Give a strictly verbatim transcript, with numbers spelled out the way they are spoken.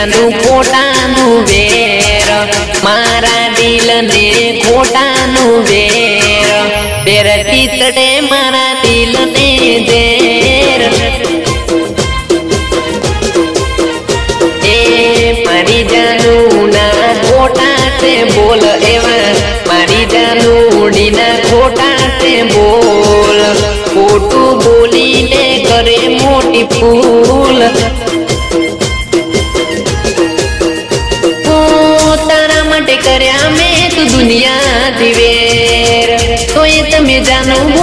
જાનું ખોટાનું વેર મારા દિલને ખોટાનું વેર વેર ચિતડે મારા દિલને ઝેર એ મારી જાનું ના ખોટા છે બોલ એવા મારી જાનુડીના ખોટા છે બોલ ખોટું બોલીને કરે મોટી ભૂલ તારા માટે કર્યા મેં તું દુનિયા દિવેર તો એ તમે જાનો